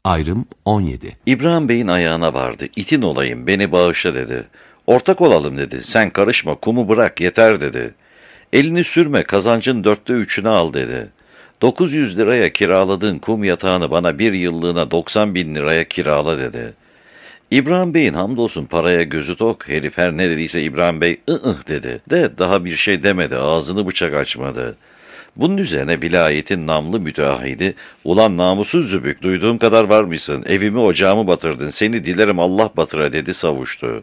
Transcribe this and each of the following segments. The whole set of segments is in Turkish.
Ayrım 17. İbrahim Bey'in ayağına vardı. İtin olayım, beni bağışla dedi. Ortak olalım dedi. Sen karışma, kumu bırak, yeter dedi. Elini sürme, kazancın 3'ünü al dedi. 900 liraya kiraladığın kum yatağını bana bir yıllığına 90 bin liraya kirala dedi. İbrahim Bey'in hamdolsun paraya gözü tok. Herif her ne dediyse İbrahim Bey dedi. De daha bir şey demedi, ağzını bıçak açmadı. Bunun üzerine vilayetin namlı müteahhidi, "Ulan namussuz zübük, duyduğum kadar var mısın? Evimi ocağımı batırdın, seni dilerim Allah batıra" dedi, savuştu.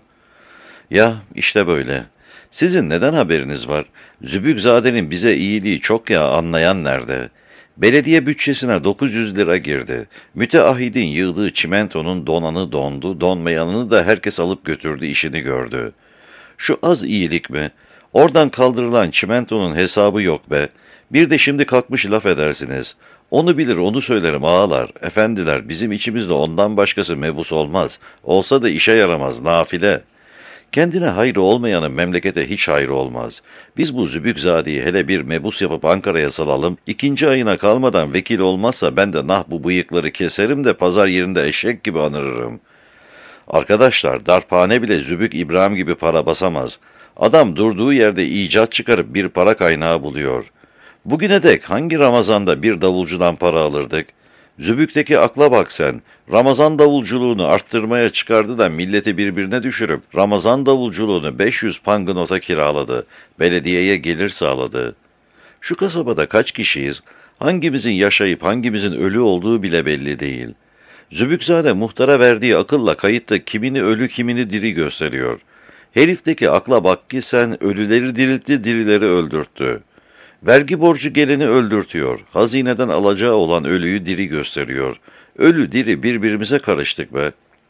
Ya işte böyle. Sizin neden haberiniz var? Zübükzade'nin bize iyiliği çok ya, anlayan nerede? Belediye bütçesine 900 lira girdi. Müteahhidin yığdığı çimentonun donanı dondu, donmayanını da herkes alıp götürdü, işini gördü. Şu az iyilik mi? Oradan kaldırılan çimentonun hesabı yok be. Bir de şimdi kalkmış laf edersiniz. Onu bilir, onu söylerim ağalar, efendiler, bizim içimizde ondan başkası mebus olmaz. Olsa da işe yaramaz, nafile. Kendine hayrı olmayanın memlekete hiç hayrı olmaz. Biz bu Zübükzade'yi hele bir mebus yapıp Ankara'ya salalım, 2. ayına kalmadan vekil olmazsa ben de bu bıyıkları keserim de pazar yerinde eşek gibi anırırım. Arkadaşlar, darphane bile Zübük İbrahim gibi para basamaz. Adam durduğu yerde icat çıkarıp bir para kaynağı buluyor. Bugüne dek hangi Ramazan'da bir davulcudan para alırdık? Zübük'teki akla bak sen. Ramazan davulculuğunu arttırmaya çıkardı da milleti birbirine düşürüp Ramazan davulculuğunu 500 pangınota kiraladı. Belediyeye gelir sağladı. Şu kasabada kaç kişiyiz? Hangimizin yaşayıp hangimizin ölü olduğu bile belli değil. Zübükzade muhtara verdiği akılla kayıtta kimini ölü kimini diri gösteriyor. Herifteki akla bak ki sen, ölüleri diriltti, dirileri öldürttü. Vergi borcu geleni öldürtüyor. Hazineden alacağı olan ölüyü diri gösteriyor. Ölü diri birbirimize karıştık be.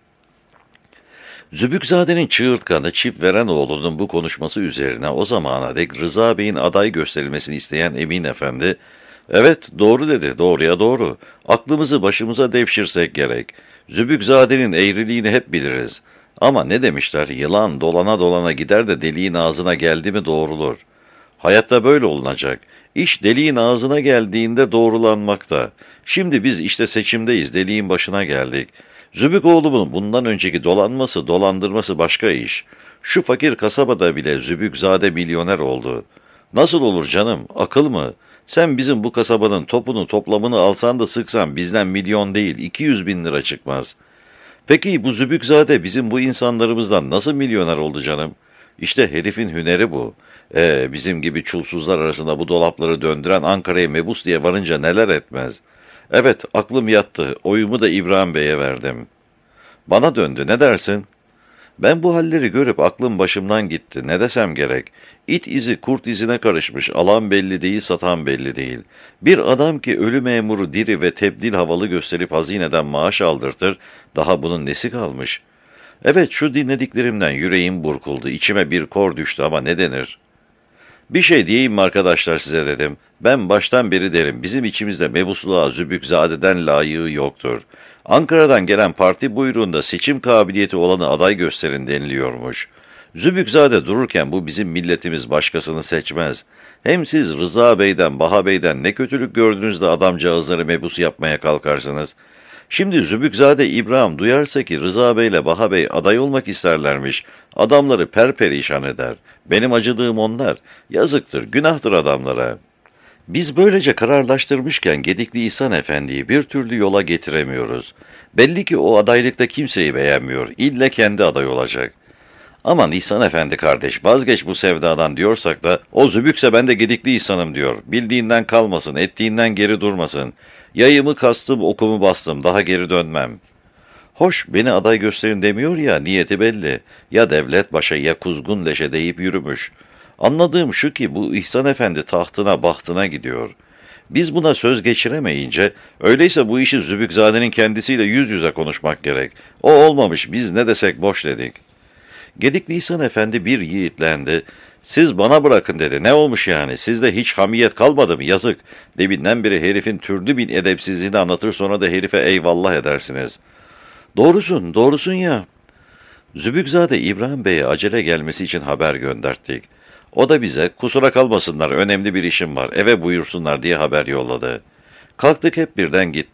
Zübükzade'nin çığırtkanı Çift Verenoğlu'nun bu konuşması üzerine o zamana dek Rıza Bey'in aday gösterilmesini isteyen Emin Efendi, "Evet, doğru" dedi, "doğruya doğru. Aklımızı başımıza devşirsek gerek. Zübükzade'nin eğriliğini hep biliriz. Ama ne demişler, yılan dolana dolana gider de deliğin ağzına geldi mi doğrulur. Hayatta böyle olunacak. İş deliğin ağzına geldiğinde doğrulanmakta. Şimdi biz işte seçimdeyiz, deliğin başına geldik. Zübük oğlumun bundan önceki dolanması, dolandırması başka iş. Şu fakir kasabada bile Zübükzade milyoner oldu. Nasıl olur canım, akıl mı? Sen bizim bu kasabanın topunu toplamını alsan da sıksan bizden milyon değil, 200 bin lira çıkmaz. Peki bu Zübükzade bizim bu insanlarımızdan nasıl milyoner oldu canım? İşte herifin hüneri bu. Bizim gibi çulsuzlar arasında bu dolapları döndüren Ankara'ya mebus diye varınca neler etmez. Evet, aklım yattı. Oyumu da İbrahim Bey'e verdim. Bana döndü, ne dersin? Ben bu halleri görüp aklım başımdan gitti. Ne desem gerek? İt izi kurt izine karışmış. Alan belli değil, satan belli değil. Bir adam ki ölü memuru diri ve tebdil havalı gösterip hazineden maaş aldırtır, daha bunun nesi kalmış? Evet, şu dinlediklerimden yüreğim burkuldu. İçime bir kor düştü ama ne denir? Bir şey diyeyim mi arkadaşlar size dedim. Ben baştan beri derim, bizim içimizde mebusluğa Zübükzade'den layığı yoktur. Ankara'dan gelen parti buyruğunda seçim kabiliyeti olanı aday gösterin deniliyormuş. Zübükzade dururken bu bizim milletimiz başkasını seçmez. Hem siz Rıza Bey'den, Baha Bey'den ne kötülük gördünüz de adamcağızları mebus yapmaya kalkarsınız. Şimdi Zübükzade İbrahim duyarsa ki Rıza Bey'le Baha Bey aday olmak isterlermiş, adamları perperişan eder. Benim acıdığım onlar. Yazıktır, günahtır adamlara. Biz böylece kararlaştırmışken Gedikli İhsan Efendi'yi bir türlü yola getiremiyoruz. Belli ki o adaylıkta kimseyi beğenmiyor. İlle kendi aday olacak. Aman İhsan Efendi kardeş, vazgeç bu sevdadan diyorsak da o Zübükse ben de Gedikli İhsan'ım diyor. Bildiğinden kalmasın, ettiğinden geri durmasın. Yayımı kastım, okumu bastım, daha geri dönmem. Hoş, beni aday gösterin demiyor ya, niyeti belli. Ya devlet başa ya kuzgun leşe deyip yürümüş. Anladığım şu ki bu İhsan Efendi tahtına bahtına gidiyor. Biz buna söz geçiremeyince, öyleyse bu işi Zübükzade'nin kendisiyle yüz yüze konuşmak gerek. O olmamış, biz ne desek boş dedik. Gedikli İhsan Efendi bir yiğitlendi. Siz bana bırakın dedi. Ne olmuş yani? Sizde hiç hamiyet kalmadı mı? Yazık. Deminden beri herifin türlü bin edepsizliğini anlatır, sonra da herife eyvallah edersiniz. Doğrusun, doğrusun ya. Zübükzade İbrahim Bey'e acele gelmesi için haber gönderttik. O da bize kusura kalmasınlar, önemli bir işim var, eve buyursunlar diye haber yolladı. Kalktık hep birden gittik.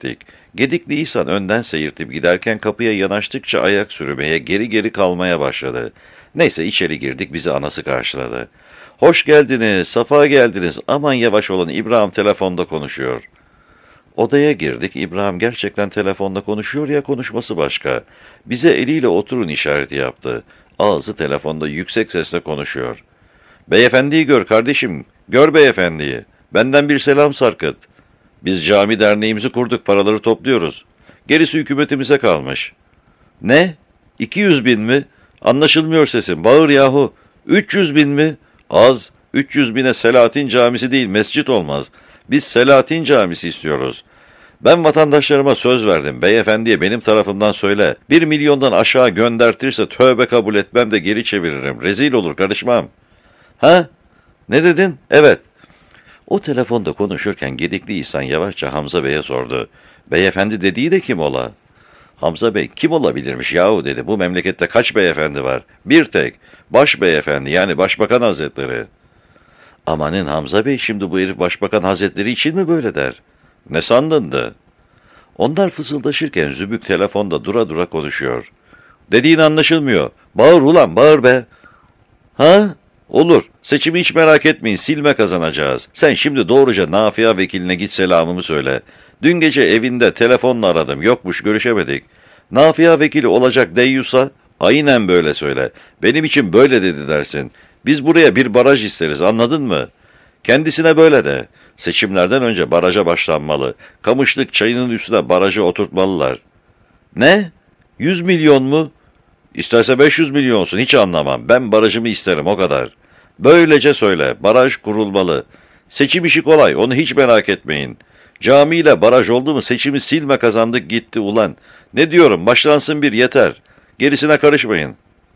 Gedikli İhsan önden seyirtip giderken kapıya yanaştıkça ayak sürmeye, geri geri kalmaya başladı. Neyse içeri girdik, bizi anası karşıladı. Hoş geldiniz, safa geldiniz. Aman yavaş olun, İbrahim telefonda konuşuyor. Odaya girdik, İbrahim gerçekten telefonda konuşuyor ya, konuşması başka. Bize eliyle oturun işareti yaptı. Ağzı telefonda yüksek sesle konuşuyor. Beyefendiyi gör kardeşim, gör beyefendiyi. Benden bir selam sarkıt. Biz cami derneğimizi kurduk, paraları topluyoruz. Gerisi hükümetimize kalmış. Ne? 200 bin mi? Anlaşılmıyor sesin, bağır yahu. 300 bin mi? Az. 300 bine Selahattin Camisi değil, mescit olmaz. Biz Selahattin Camisi istiyoruz. Ben vatandaşlarıma söz verdim. Beyefendiye benim tarafımdan söyle. 1 milyondan aşağı göndertirse tövbe kabul etmem de geri çeviririm. Rezil olur, karışmam. Ha? Ne dedin? Evet. O telefonda konuşurken Gedikli İhsan yavaşça Hamza Bey'e sordu. Beyefendi dediği de kim ola? Hamza Bey, kim olabilirmiş yahu dedi. Bu memlekette kaç beyefendi var? Bir tek. Baş beyefendi, yani Başbakan Hazretleri. Amanın Hamza Bey, şimdi bu herif Başbakan Hazretleri için mi böyle der? Ne sandındı? Onlar fısıldaşırken Zübük telefonda dura dura konuşuyor. Dediğin anlaşılmıyor. Bağır ulan, bağır be. Ha? Olur. Seçimi hiç merak etmeyin. Silme kazanacağız. Sen şimdi doğruca Nafia vekiline git, selamımı söyle. Dün gece evinde telefonla aradım. Yokmuş, görüşemedik. Nafia vekili olacak deyyusa aynen böyle söyle. Benim için böyle dedi dersin. Biz buraya bir baraj isteriz, anladın mı? Kendisine böyle de. Seçimlerden önce baraja başlanmalı. Kamışlık çayının üstüne barajı oturtmalılar. Ne? 100 milyon mu? İsterse 500 milyon olsun, hiç anlamam. Ben barajımı isterim, o kadar. Böylece söyle, baraj kurulmalı. Seçim işi kolay, onu hiç merak etmeyin. Camiyle baraj oldu mu seçimi silme kazandık gitti ulan. Ne diyorum, başlansın bir yeter. Gerisine karışmayın.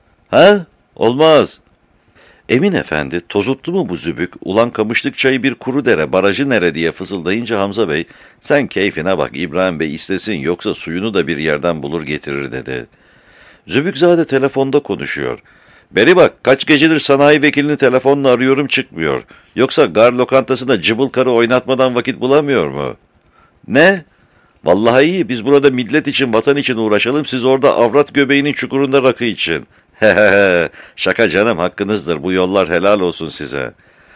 Ha? Olmaz. Emin Efendi, tozuttu mu bu zübük? Ulan Kamışlık çayı bir kuru dere, barajı nere diye fısıldayınca Hamza Bey, sen keyfine bak, İbrahim Bey istesin, yoksa suyunu da bir yerden bulur getirir dedi. Zübükzade telefonda konuşuyor. Beri bak, kaç gecedir sanayi vekilini telefonla arıyorum, çıkmıyor. Yoksa gar lokantasında cıbıl karı oynatmadan vakit bulamıyor mu? Ne? Vallahi iyi, biz burada millet için, vatan için uğraşalım, siz orada avrat göbeğinin çukurunda rakı için. Hehehe, şaka canım, hakkınızdır, bu yollar helal olsun size.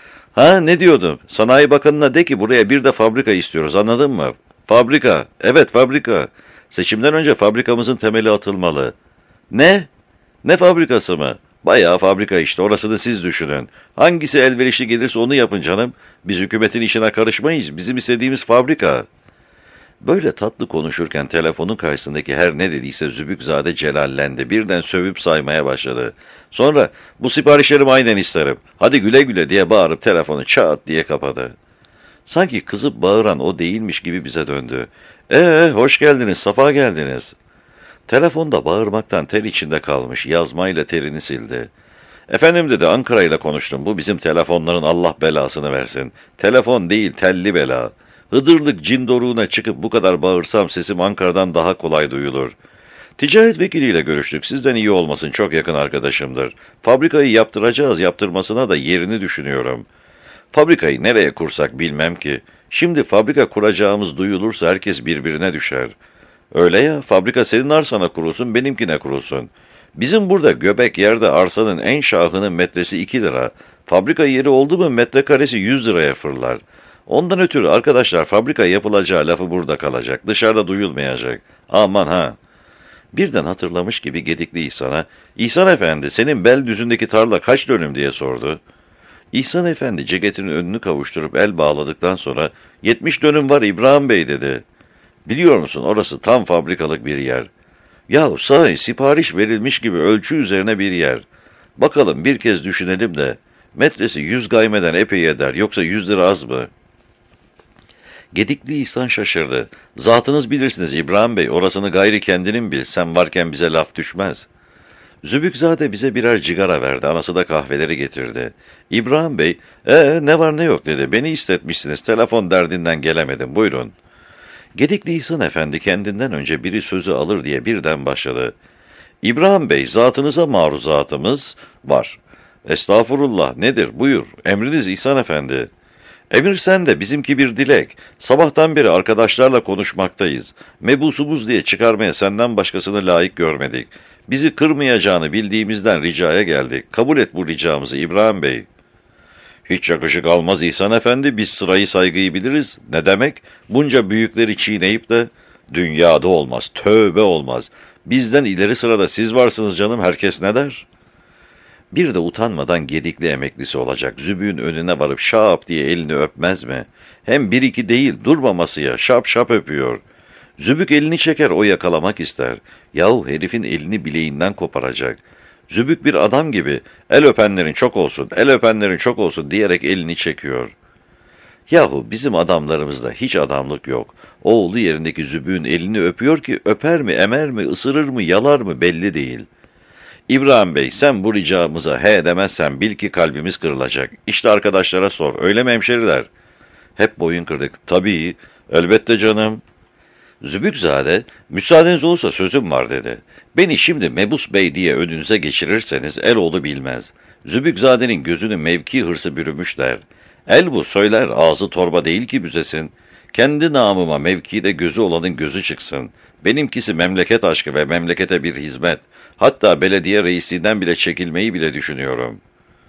Ha, ne diyordum? Sanayi Bakanı'na de ki buraya bir de fabrika istiyoruz, anladın mı? Fabrika, evet fabrika. Seçimden önce fabrikamızın temeli atılmalı. Ne? Ne fabrikası mı? Bayağı fabrika işte, orasını siz düşünün. Hangisi elverişli gelirse onu yapın canım. Biz hükümetin işine karışmayız, bizim istediğimiz fabrika. Böyle tatlı konuşurken telefonun karşısındaki her ne dediyse Zübükzade celallendi. Birden sövüp saymaya başladı. Sonra bu siparişlerimi aynen isterim. Hadi güle güle diye bağırıp telefonu çat diye kapadı. Sanki kızıp bağıran o değilmiş gibi bize döndü. Hoş geldiniz, safa geldiniz. Telefonda bağırmaktan ter içinde kalmış, yazmayla terini sildi. Efendim dedi, Ankara ile konuştum. Bu bizim telefonların Allah belasını versin. Telefon değil, telli bela. Hıdırlık cin doruğuna çıkıp bu kadar bağırsam sesim Ankara'dan daha kolay duyulur. Ticaret vekiliyle görüştük. Sizden iyi olmasın, çok yakın arkadaşımdır. Fabrikayı yaptıracağız, yaptırmasına da yerini düşünüyorum. Fabrikayı nereye kursak bilmem ki. Şimdi fabrika kuracağımız duyulursa herkes birbirine düşer. Öyle ya, fabrika senin arsana kurulsun, benimkine kurulsun. Bizim burada göbek yerde arsanın en şahının metresi 2 lira. Fabrika yeri oldu mu metrekaresi 100 liraya fırlar. Ondan ötürü arkadaşlar, fabrika yapılacağı lafı burada kalacak, dışarıda duyulmayacak. Aman ha! Birden hatırlamış gibi Gedikli İhsan'a, İhsan Efendi, senin Beldüzü'ndeki tarla kaç dönüm diye sordu. İhsan Efendi ceketinin önünü kavuşturup el bağladıktan sonra, 70 dönüm var İbrahim Bey dedi. Biliyor musun, orası tam fabrikalık bir yer. Yahu sahi sipariş verilmiş gibi ölçü üzerine bir yer. Bakalım bir kez düşünelim de, metresi 100 gaymeden epey eder, yoksa 100 lira az mı? Gedikli İhsan şaşırdı. Zatınız bilirsiniz İbrahim Bey, orasını gayri kendinin bil, sen varken bize laf düşmez. Zübükzade bize birer cigara verdi, anası da kahveleri getirdi. İbrahim Bey, ne var ne yok dedi, beni istetmişsiniz, telefon derdinden gelemedim, buyurun. Gedikli İhsan Efendi kendinden önce biri sözü alır diye birden başladı. İbrahim Bey, zatınıza maruzatımız var. Estağfurullah, nedir, buyur, emriniz İhsan Efendi. Emir sen de bizimki bir dilek. Sabahtan beri arkadaşlarla konuşmaktayız. Mebusumuz diye çıkarmaya senden başkasını layık görmedik. Bizi kırmayacağını bildiğimizden ricaya geldik. Kabul et bu ricamızı İbrahim Bey. Hiç yakışık almaz İhsan Efendi, biz sırayı saygıyı biliriz. Ne demek? Bunca büyükleri çiğneyip de dünyada olmaz, tövbe olmaz. Bizden ileri sırada siz varsınız canım, herkes ne der? Bir de utanmadan gedikli emeklisi olacak. Zübüğün önüne varıp şap diye elini öpmez mi? Hem bir iki değil, durmamasıya şap şap öpüyor. Zübük elini çeker, o yakalamak ister. Yahu herifin elini bileğinden koparacak. Zübük bir adam gibi, el öpenlerin çok olsun, el öpenlerin çok olsun diyerek elini çekiyor. Yahu bizim adamlarımızda hiç adamlık yok. Oğlu yerindeki Zübük'ün elini öpüyor ki öper mi, emer mi, ısırır mı, yalar mı belli değil. İbrahim Bey, sen bu ricamıza he demezsen bil ki kalbimiz kırılacak. İşte arkadaşlara sor, öyle mi hemşeriler? Hep boyun kırdık. Tabii, elbette canım. Zübükzade, müsaadeniz olursa sözüm var dedi. Beni şimdi Mebus Bey diye önünüze geçirirseniz Eloğlu bilmez. Zübükzade'nin gözünü mevki hırsı bürümüş der. El bu söyler, ağzı torba değil ki büzesin. Kendi namıma mevkide gözü olanın gözü çıksın. Benimkisi memleket aşkı ve memlekete bir hizmet. Hatta belediye reisinden bile çekilmeyi bile düşünüyorum.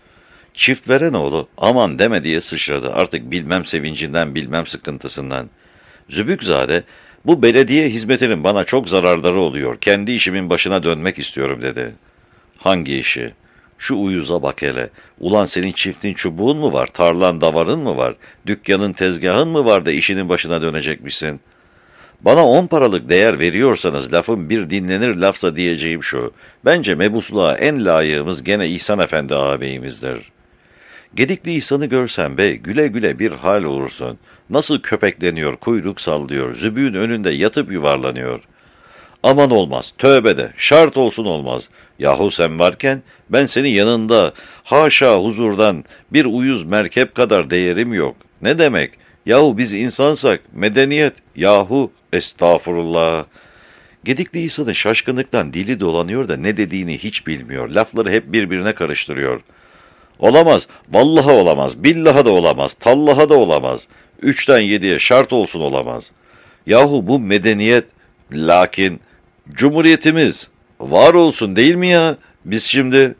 Çiftverenoğlu aman deme diye sıçradı, artık bilmem sevincinden bilmem sıkıntısından. Zübükzade, bu belediye hizmetinin bana çok zararları oluyor. Kendi işimin başına dönmek istiyorum dedi. Hangi işi? Şu uyuza bak hele. Ulan senin çiftin çubuğun mu var? Tarlan davarın mı var? Dükkanın tezgahın mı var da işinin başına dönecekmişsin? Bana 10 paralık değer veriyorsanız lafım bir dinlenir lafsa diyeceğim şu. Bence mebusluğa en layığımız gene İhsan Efendi ağabeyimizdir. Gedikli İhsan'ı görsen bey, güle güle bir hal olursun. Nasıl köpekleniyor, kuyruk sallıyor, zübüğün önünde yatıp yuvarlanıyor. Aman olmaz, tövbe de, şart olsun olmaz. Yahu sen varken ben senin yanında, haşa huzurdan bir uyuz merkep kadar değerim yok. Ne demek? Yahu biz insansak, medeniyet, yahu estağfurullah. Gedikli İhsan'ın şaşkınlıktan dili dolanıyor da ne dediğini hiç bilmiyor. Lafları hep birbirine karıştırıyor. Olamaz, vallaha olamaz, billaha da olamaz, tallaha da olamaz. 3'ten 7'ye şart olsun olamaz. Yahu bu medeniyet, lakin cumhuriyetimiz var olsun değil mi ya? Biz şimdi...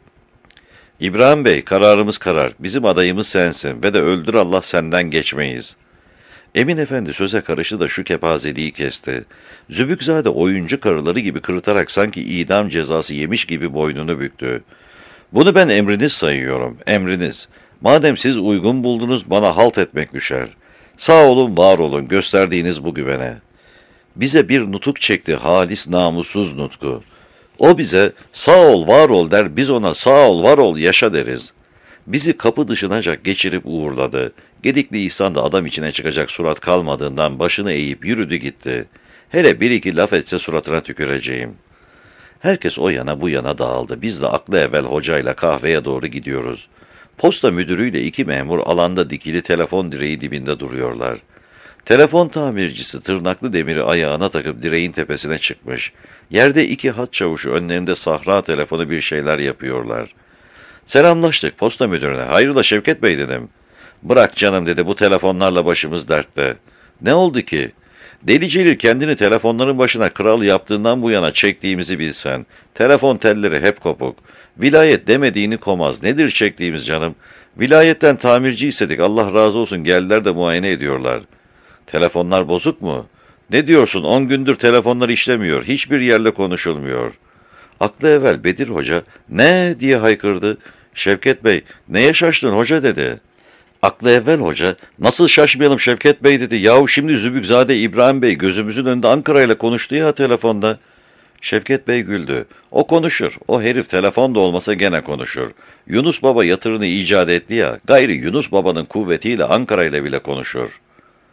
İbrahim Bey, kararımız karar. Bizim adayımız sensin ve de öldür Allah senden geçmeyiz. Emin Efendi söze karıştı da şu kepazeliği kesti. Zübükzade oyuncu karıları gibi kırıtarak sanki idam cezası yemiş gibi boynunu büktü. Bunu ben emriniz sayıyorum, emriniz. Madem siz uygun buldunuz, bana halt etmek düşer. Sağ olun, var olun, gösterdiğiniz bu güvene. Bize bir nutuk çekti, halis namussuz nutku. O bize sağ ol, var ol der, biz ona sağ ol, var ol, yaşa deriz. Bizi kapı dışınacak geçirip uğurladı. Gedikli İhsan da adam içine çıkacak surat kalmadığından başını eğip yürüdü gitti. Hele bir iki laf etse suratına tüküreceğim. Herkes o yana bu yana dağıldı. Biz de aklı evvel hocayla kahveye doğru gidiyoruz. Posta müdürüyle 2 memur alanda dikili telefon direği dibinde duruyorlar. Telefon tamircisi tırnaklı demiri ayağına takıp direğin tepesine çıkmış. Yerde 2 hat çavuşu önlerinde sahra telefonu bir şeyler yapıyorlar. Selamlaştık posta müdürüne. Hayrola Şevket Bey dedim. Bırak canım dedi, bu telefonlarla başımız dertte. Ne oldu ki? Deli Celil kendini telefonların başına kral yaptığından bu yana çektiğimizi bilsen. Telefon telleri hep kopuk. Vilayet demediğini komaz. Nedir çektiğimiz canım? Vilayetten tamirci istedik. Allah razı olsun geldiler de muayene ediyorlar. Telefonlar bozuk mu? Ne diyorsun? 10 gündür telefonlar işlemiyor. Hiçbir yerle konuşulmuyor. Aklı evvel Bedir Hoca ne diye haykırdı. Şevket Bey neye şaştın hoca dedi. Aklı evvel hoca, nasıl şaşmayalım Şevket Bey dedi. Yahu şimdi Zübükzade İbrahim Bey gözümüzün önünde Ankara ile konuştu ya telefonda. Şevket Bey güldü. O konuşur. O herif telefonda olmasa gene konuşur. Yunus Baba yatırını icat etti ya. Gayri Yunus Baba'nın kuvvetiyle Ankara ile bile konuşur.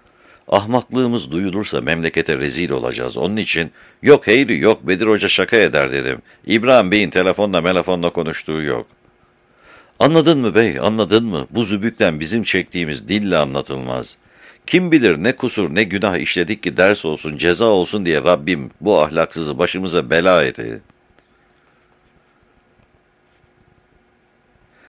Ahmaklığımız duyulursa memlekete rezil olacağız. Onun için yok heyri yok Bedir Hoca şaka eder dedim. İbrahim Bey'in telefonla konuştuğu yok. Anladın mı bey, anladın mı? Bu zübükten bizim çektiğimiz dille anlatılmaz. Kim bilir ne kusur ne günah işledik ki ders olsun, ceza olsun diye Rabbim bu ahlaksızı başımıza bela etti.